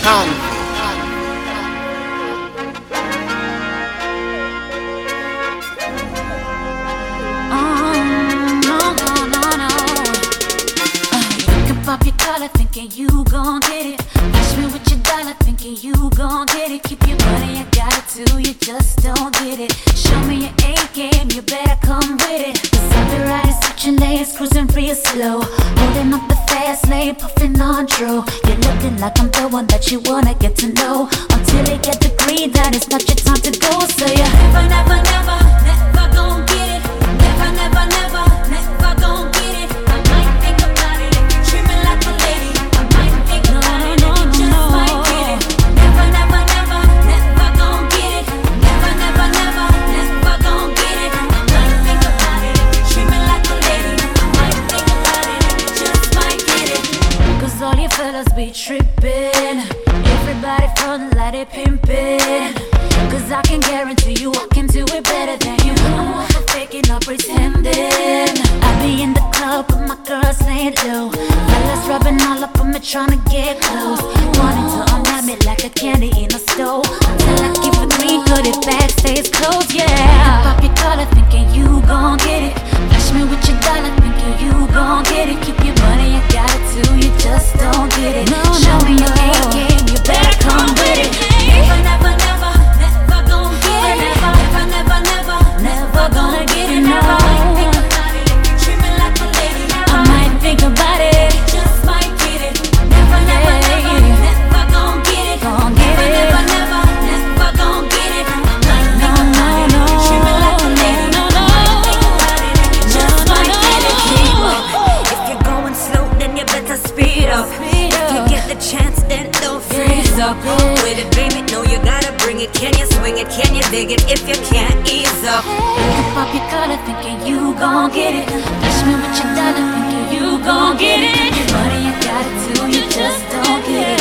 Pop your collar, thinking you gon' get it. Flash me with your dollar, thinking you gon' get it. Keep your money, I got it too, you just don't get it. Show me your A game, you better come with it. Cause I've been riding switching lanes, cruising real slow, holding up the fast lane, puffing on Dro. You're looking like I'm the one that you wanna get to know, until you get the green that it's not your time to go. So you never, never, never, never gon' get it. Never, never, never, never gon' get it. I might think about it if you treat me like a lady. I might think about it if you just might get it. Never, never, never, never gon' get it. Never, never, never, never gon' get it. I might think about it if you treat me like a lady. I might think about it if you just might get it. Cause all you fellas be trippin', everybody frontin' like they pimpin'. Cause I can guarantee you I can do it better than you. I'm all for faking or pretending. I be in the club but my girls ain't low. Fellas rubbing all up on me trying to get close, wanting to unwrap me like a candy in a stove, until I give a green hooded bag stays closed, yeah. Pop your collar thinking you gon' get it. Flash me with your dollar thinking you gon' get it. Keep your money, I got it too, you just don't get it. Show me your A game, you better come with it. Never, never, never, never gon' get it. Never, never, never, never gonna get it. Never might think about it if you treat me like a lady. I might think about it, just might get it. Never, never, never, never gon' get it. Never, never, never gon' get it. I might think about it if you treat me like a lady. I might think about it if you just might get it. Keep up. If you're going slow, then you better speed up. If you get the chance, then don't freeze up. With it, baby, no, you gotta bring it. Can you swing it? Can you dig it? If you can't, ease up. Pop your collar, thinking you gon' get it. Flash me with your dollar, thinking you gon' get it. Your money, you got it too, you just don't get it.